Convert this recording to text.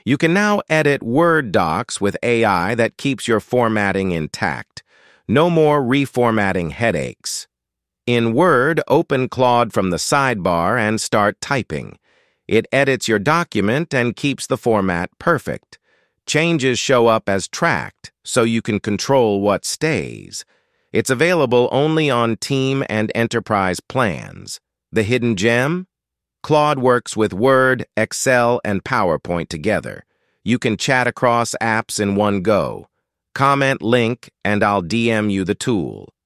You can now edit Word docs with AI that keeps your formatting intact. No more reformatting headaches. In Word, open Claude from the sidebar and start typing. It edits your document and keeps the format perfect. Changes show up as tracked, so you can control what stays. It's available only on Team and Enterprise plans. The hidden gem? Claude works with Word, Excel, and PowerPoint together. You can chat across apps in one go. Comment link, and I'll DM you the tool.